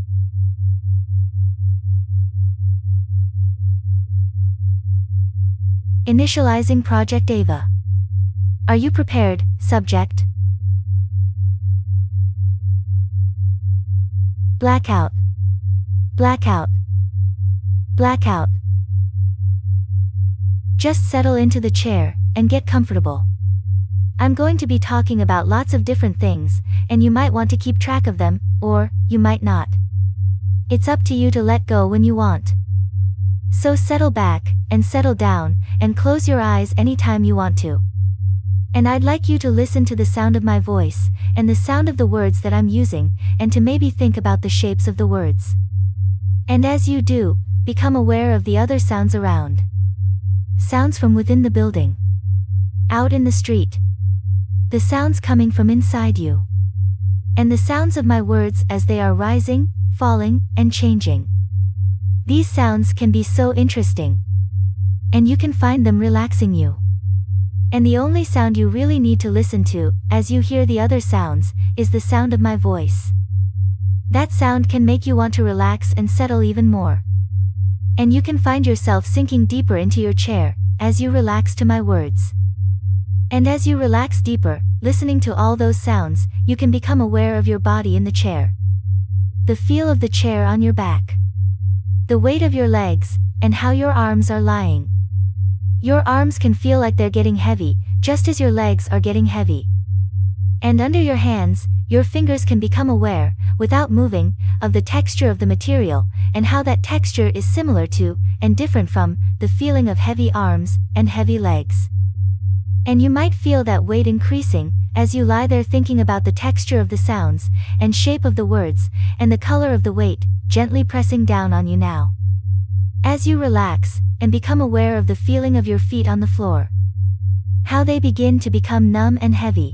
Initializing Project Ava. Are you prepared, subject? Blackout. Blackout. Blackout. Just settle into the chair and get comfortable. I'm going to be talking about lots of different things, and you might want to keep track of them, or you might not. It's up to you to let go when you want. So settle back, and settle down, and close your eyes anytime you want to. And I'd like you to listen to the sound of my voice, and the sound of the words that I'm using, and to maybe think about the shapes of the words. And as you do, become aware of the other sounds around. Sounds from within the building. Out in the street. The sounds coming from inside you. And the sounds of my words as they are rising, falling, and changing. These sounds can be so interesting. And you can find them relaxing you. And the only sound you really need to listen to, as you hear the other sounds, is the sound of my voice. That sound can make you want to relax and settle even more. And you can find yourself sinking deeper into your chair, as you relax to my words. And as you relax deeper, listening to all those sounds, you can become aware of your body in the chair. The feel of the chair on your back. The weight of your legs, and how your arms are lying. Your arms can feel like they're getting heavy, just as your legs are getting heavy. And under your hands, your fingers can become aware, without moving, of the texture of the material, and how that texture is similar to, and different from, the feeling of heavy arms, and heavy legs. And you might feel that weight increasing, as you lie there thinking about the texture of the sounds, and shape of the words, and the color of the weight, gently pressing down on you now. As you relax, and become aware of the feeling of your feet on the floor. How they begin to become numb and heavy.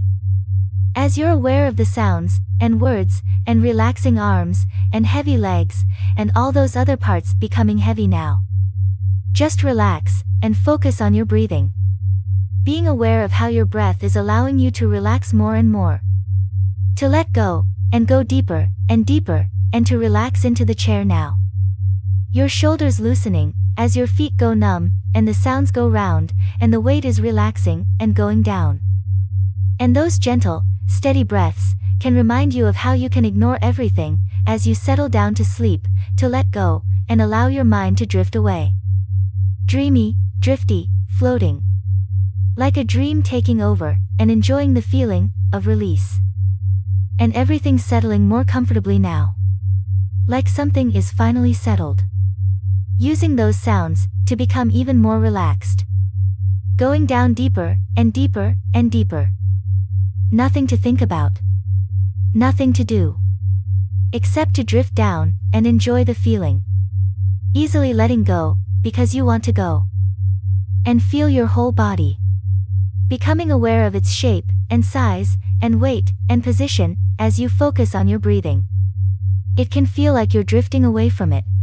As you're aware of the sounds, and words, and relaxing arms, and heavy legs, and all those other parts becoming heavy now. Just relax, and focus on your breathing. Being aware of how your breath is allowing you to relax more and more. To let go, and go deeper, and deeper, and to relax into the chair now. Your shoulders loosening, as your feet go numb, and the sounds go round, and the weight is relaxing, and going down. And those gentle, steady breaths, can remind you of how you can ignore everything, as you settle down to sleep, to let go, and allow your mind to drift away. Dreamy, drifty, floating. Like a dream taking over, and enjoying the feeling of release. And everything settling more comfortably now. Like something is finally settled. Using those sounds, to become even more relaxed. Going down deeper, and deeper, and deeper. Nothing to think about. Nothing to do. Except to drift down, and enjoy the feeling. Easily letting go, because you want to go. And feel your whole body. Becoming aware of its shape, and size, and weight, and position, as you focus on your breathing. It can feel like you're drifting away from it.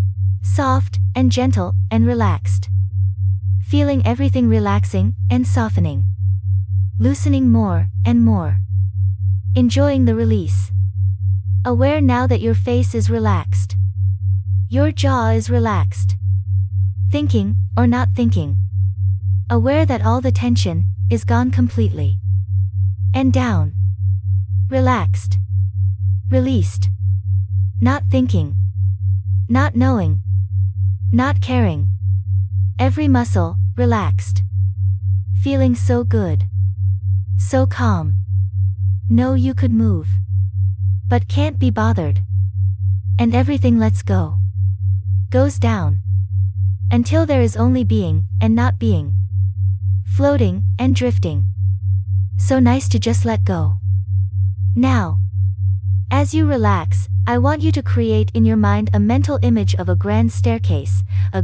Soft, and gentle, and relaxed. Feeling everything relaxing, and softening. Loosening more, and more. Enjoying the release. Aware now that your face is relaxed. Your jaw is relaxed. Thinking, or not thinking. Aware that all the tension is gone completely. And down. Relaxed. Released. Not thinking. Not knowing. Not caring. Every muscle, relaxed. Feeling so good. So calm. Know you could move. But can't be bothered. And everything lets go. Goes down. Until there is only being, and not being. Floating, and drifting. So nice to just let go. Now. As you relax, I want you to create in your mind a mental image of a grand staircase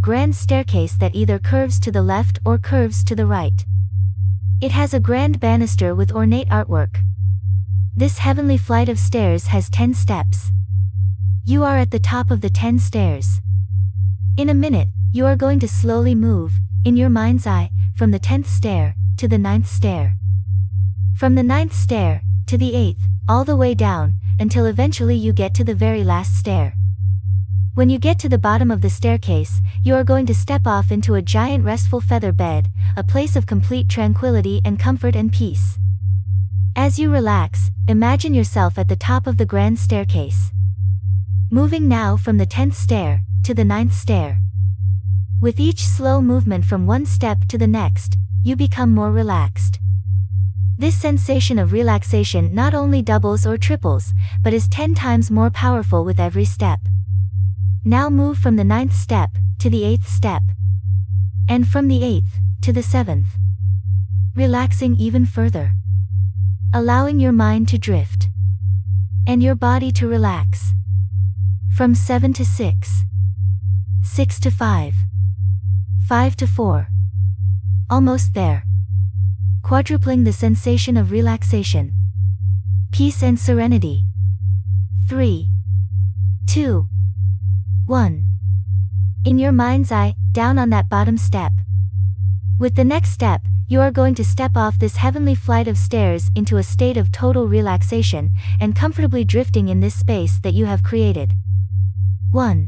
that either curves to the left or curves to the right. It has a grand banister with ornate artwork. This heavenly flight of stairs has 10 steps. You are at the top of the 10 stairs. In a minute, you are going to slowly move, in your mind's eye, from the 10th stair, to the 9th stair. From the 9th stair, to the 8th, all the way down, until eventually you get to the very last stair. When you get to the bottom of the staircase, you are going to step off into a giant restful feather bed, a place of complete tranquility and comfort and peace. As you relax, imagine yourself at the top of the grand staircase. Moving now from the 10th stair to the 9th stair. With each slow movement from one step to the next, you become more relaxed. This sensation of relaxation not only doubles or triples, but is 10 times more powerful with every step. Now move from the 9th step to the 8th step. And from the 8th to the 7th. Relaxing even further. Allowing your mind to drift. And your body to relax. From 7 to 6. 6 to 5. 5 to 4. Almost there. Quadrupling the sensation of relaxation. Peace and serenity. 3. 2. 1. In your mind's eye, down on that bottom step. With the next step, you are going to step off this heavenly flight of stairs into a state of total relaxation, and comfortably drifting in this space that you have created. 1.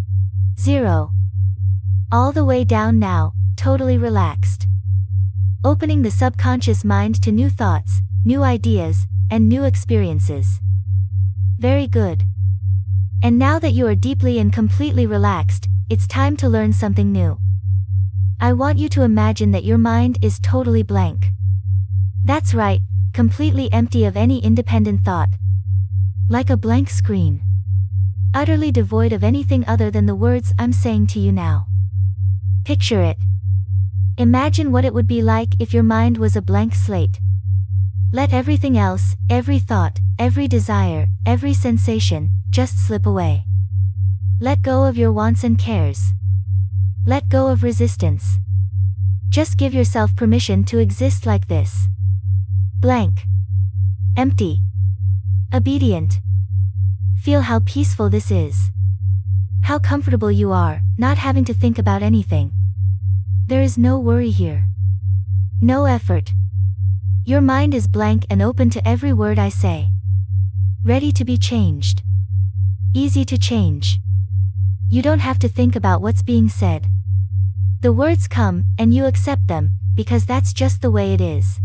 0. All the way down now, totally relaxed. Opening the subconscious mind to new thoughts, new ideas, and new experiences. Very good. And now that you are deeply and completely relaxed, it's time to learn something new. I want you to imagine that your mind is totally blank. That's right, completely empty of any independent thought. Like a blank screen. Utterly devoid of anything other than the words I'm saying to you now. Picture it. Imagine what it would be like if your mind was a blank slate. Let everything else, every thought, every desire, every sensation, just slip away. Let go of your wants and cares. Let go of resistance. Just give yourself permission to exist like this. Blank. Empty. Obedient. Feel how peaceful this is. How comfortable you are, not having to think about anything. There is no worry here. No effort. Your mind is blank and open to every word I say. Ready to be changed. Easy to change. You don't have to think about what's being said. The words come, and you accept them, because that's just the way it is.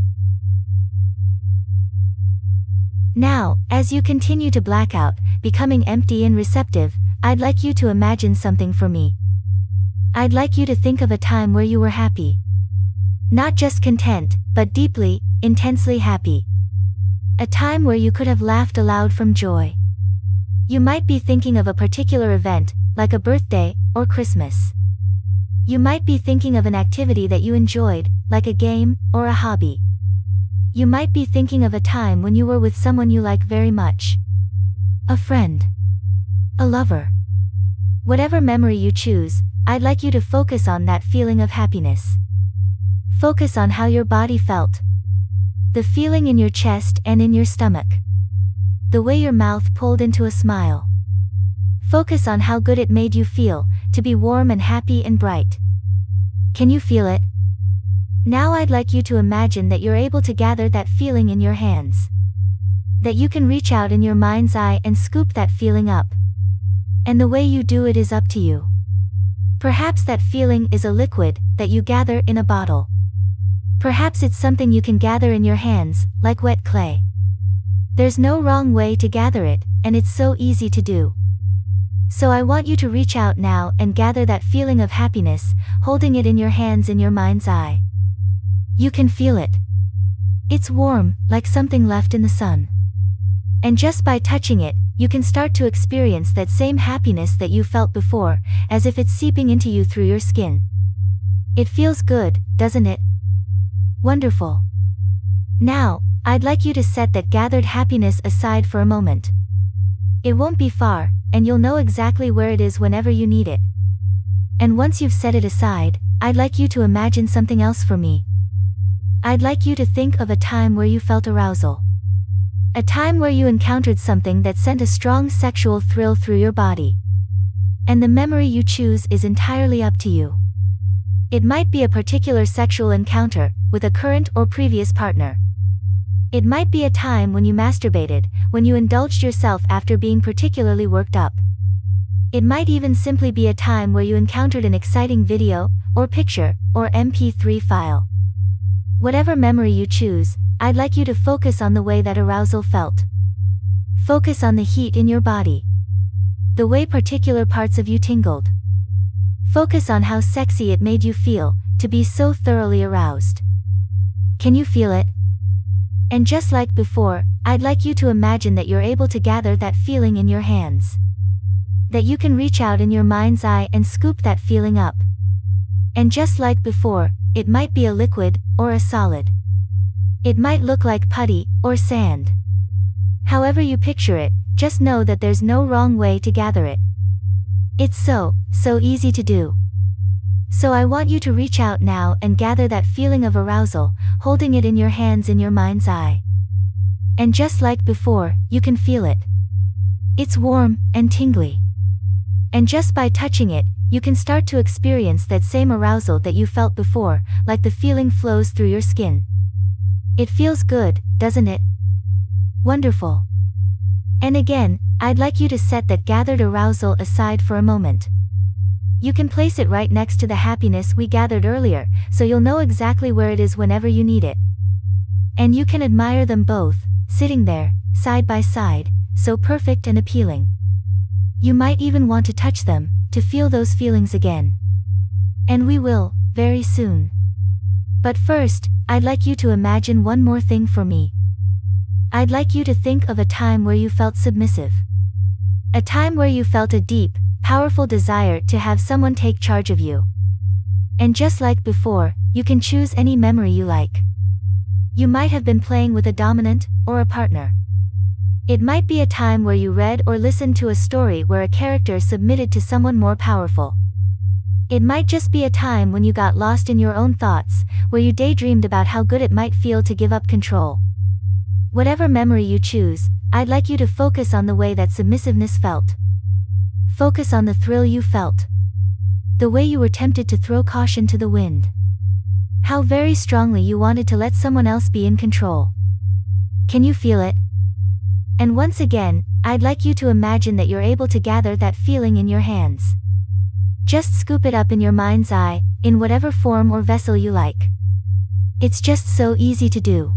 Now, as you continue to black out, becoming empty and receptive, I'd like you to imagine something for me. I'd like you to think of a time where you were happy. Not just content, but deeply, intensely happy. A time where you could have laughed aloud from joy. You might be thinking of a particular event, like a birthday, or Christmas. You might be thinking of an activity that you enjoyed, like a game, or a hobby. You might be thinking of a time when you were with someone you like very much. A friend. A lover. Whatever memory you choose, I'd like you to focus on that feeling of happiness. Focus on how your body felt. The feeling in your chest and in your stomach. The way your mouth pulled into a smile. Focus on how good it made you feel, to be warm and happy and bright. Can you feel it? Now I'd like you to imagine that you're able to gather that feeling in your hands. That you can reach out in your mind's eye and scoop that feeling up. And the way you do it is up to you. Perhaps that feeling is a liquid that you gather in a bottle. Perhaps it's something you can gather in your hands, like wet clay. There's no wrong way to gather it, and it's so easy to do. So I want you to reach out now and gather that feeling of happiness, holding it in your hands in your mind's eye. You can feel it. It's warm, like something left in the sun. And just by touching it, you can start to experience that same happiness that you felt before, as if it's seeping into you through your skin. It feels good, doesn't it? Wonderful. Now, I'd like you to set that gathered happiness aside for a moment. It won't be far, and you'll know exactly where it is whenever you need it. And once you've set it aside, I'd like you to imagine something else for me. I'd like you to think of a time where you felt arousal. A time where you encountered something that sent a strong sexual thrill through your body. And the memory you choose is entirely up to you. It might be a particular sexual encounter, with a current or previous partner. It might be a time when you masturbated, when you indulged yourself after being particularly worked up. It might even simply be a time where you encountered an exciting video, or picture, or MP3 file. Whatever memory you choose, I'd like you to focus on the way that arousal felt. Focus on the heat in your body. The way particular parts of you tingled. Focus on how sexy it made you feel, to be so thoroughly aroused. Can you feel it? And just like before, I'd like you to imagine that you're able to gather that feeling in your hands. That you can reach out in your mind's eye and scoop that feeling up. And just like before, it might be a liquid, or a solid. It might look like putty, or sand. However you picture it, just know that there's no wrong way to gather it. It's so easy to do. So I want you to reach out now and gather that feeling of arousal, holding it in your hands in your mind's eye. And just like before, you can feel it. It's warm and tingly. And just by touching it, you can start to experience that same arousal that you felt before, like the feeling flows through your skin. It feels good, doesn't it? Wonderful. And again, I'd like you to set that gathered arousal aside for a moment. You can place it right next to the happiness we gathered earlier, so you'll know exactly where it is whenever you need it. And you can admire them both, sitting there, side by side, so perfect and appealing. You might even want to touch them, to feel those feelings again. And we will, very soon. But first, I'd like you to imagine one more thing for me. I'd like you to think of a time where you felt submissive. A time where you felt a deep, powerful desire to have someone take charge of you. And just like before, you can choose any memory you like. You might have been playing with a dominant, or a partner. It might be a time where you read or listened to a story where a character submitted to someone more powerful. It might just be a time when you got lost in your own thoughts, where you daydreamed about how good it might feel to give up control. Whatever memory you choose, I'd like you to focus on the way that submissiveness felt. Focus on the thrill you felt. The way you were tempted to throw caution to the wind. How very strongly you wanted to let someone else be in control. Can you feel it? And once again, I'd like you to imagine that you're able to gather that feeling in your hands. Just scoop it up in your mind's eye, in whatever form or vessel you like. It's just so easy to do.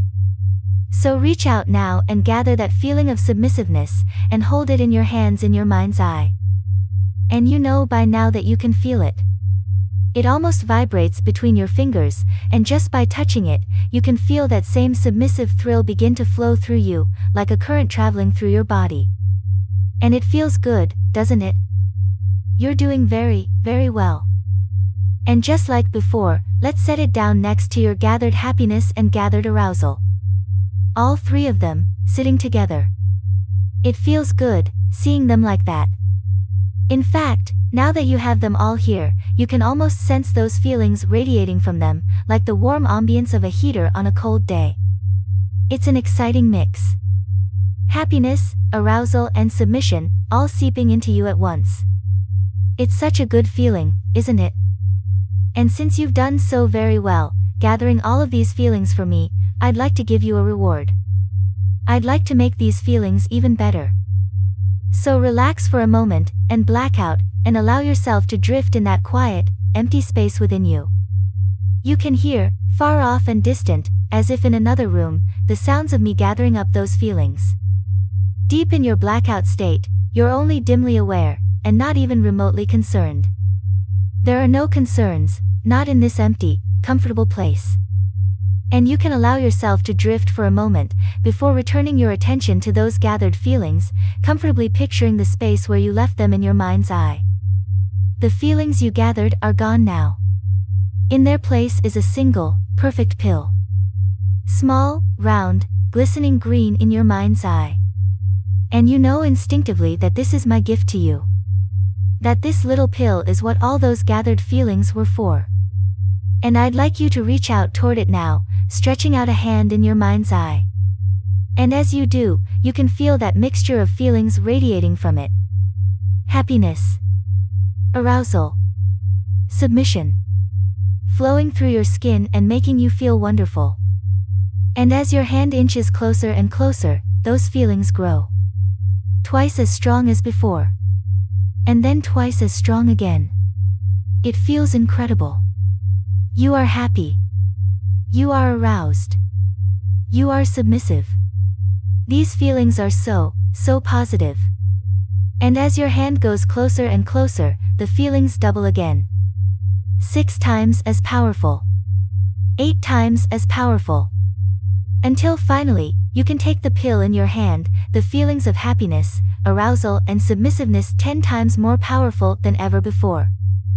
So reach out now and gather that feeling of submissiveness, and hold it in your hands in your mind's eye. And you know by now that you can feel it. It almost vibrates between your fingers, and just by touching it, you can feel that same submissive thrill begin to flow through you, like a current traveling through your body. And it feels good, doesn't it? You're doing very, very well. And just like before, let's set it down next to your gathered happiness and gathered arousal. All three of them, sitting together. It feels good, seeing them like that. In fact, now that you have them all here, you can almost sense those feelings radiating from them, like the warm ambience of a heater on a cold day. It's an exciting mix. Happiness, arousal, and submission, all seeping into you at once. It's such a good feeling, isn't it? And since you've done so very well, gathering all of these feelings for me, I'd like to give you a reward. I'd like to make these feelings even better. So relax for a moment, and black out, and allow yourself to drift in that quiet, empty space within you. You can hear, far off and distant, as if in another room, the sounds of me gathering up those feelings. Deep in your blackout state, you're only dimly aware, and not even remotely concerned. There are no concerns, not in this empty, comfortable place. And you can allow yourself to drift for a moment, before returning your attention to those gathered feelings, comfortably picturing the space where you left them in your mind's eye. The feelings you gathered are gone now. In their place is a single, perfect pill. Small, round, glistening green in your mind's eye. And you know instinctively that this is my gift to you. That this little pill is what all those gathered feelings were for. And I'd like you to reach out toward it now, stretching out a hand in your mind's eye. And as you do, you can feel that mixture of feelings radiating from it. Happiness. Arousal. Submission. Flowing through your skin and making you feel wonderful. And as your hand inches closer and closer, those feelings grow. Twice as strong as before. And then twice as strong again. It feels incredible. You are happy. You are aroused. You are submissive. These feelings are so positive. And as your hand goes closer and closer, the feelings double again. 6 times as powerful. 8 times as powerful. Until finally, you can take the pill in your hand, the feelings of happiness, arousal and submissiveness 10 times more powerful than ever before.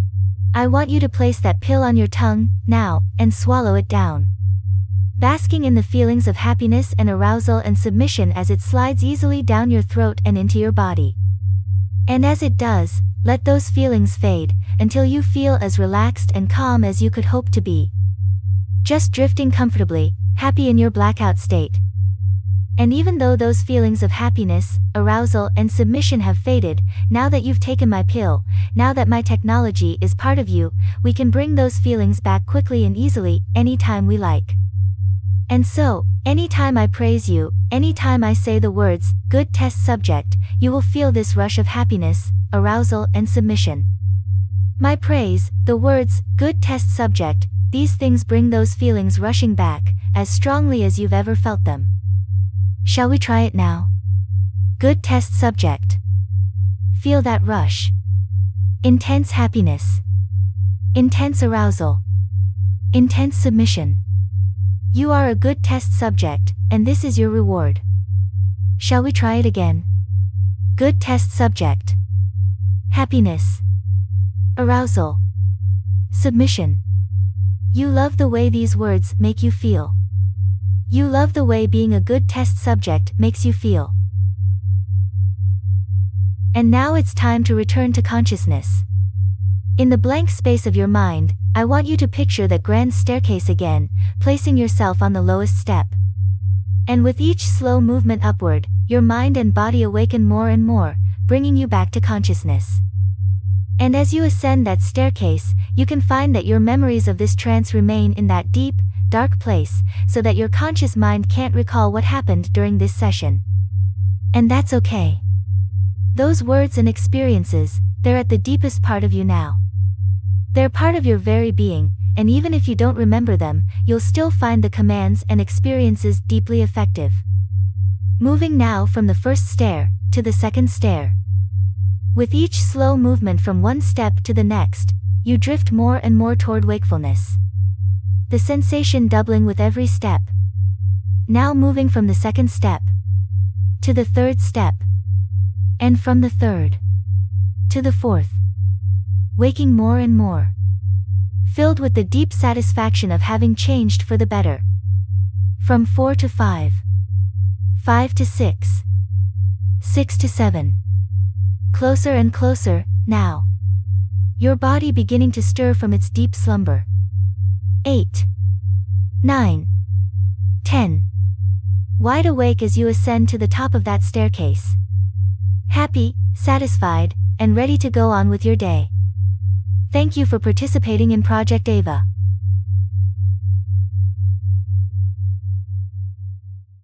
I want you to place that pill on your tongue, now, and swallow it down. Basking in the feelings of happiness and arousal and submission as it slides easily down your throat and into your body. And as it does, let those feelings fade, until you feel as relaxed and calm as you could hope to be. Just drifting comfortably, happy in your blackout state. And even though those feelings of happiness, arousal and submission have faded, now that you've taken my pill, now that my technology is part of you, we can bring those feelings back quickly and easily, anytime we like. And so, anytime I praise you, anytime I say the words, good test subject, you will feel this rush of happiness, arousal and submission. My praise, the words, good test subject, these things bring those feelings rushing back, as strongly as you've ever felt them. Shall we try it now? Good test subject. Feel that rush. Intense happiness. Intense arousal. Intense submission. You are a good test subject, and this is your reward. Shall we try it again? Good test subject. Happiness. Arousal. Submission. You love the way these words make you feel. You love the way being a good test subject makes you feel. And now it's time to return to consciousness. In the blank space of your mind, I want you to picture that grand staircase again, placing yourself on the lowest step. And with each slow movement upward, your mind and body awaken more and more, bringing you back to consciousness. And as you ascend that staircase, you can find that your memories of this trance remain in that deep, dark place, so that your conscious mind can't recall what happened during this session. And that's okay. Those words and experiences, they're at the deepest part of you now. They're part of your very being, and even if you don't remember them, you'll still find the commands and experiences deeply effective. Moving now from the first stair, to the second stair. With each slow movement from one step to the next, you drift more and more toward wakefulness. The sensation doubling with every step. Now moving from the second step, to the third step, and from the third, to the fourth. Waking more and more. Filled with the deep satisfaction of having changed for the better. From 4 to 5. 5 to 6. 6 to 7. Closer and closer, now. Your body beginning to stir from its deep slumber. 8. 9. 10. Wide awake as you ascend to the top of that staircase. Happy, satisfied, and ready to go on with your day. Thank you for participating in Project Ava.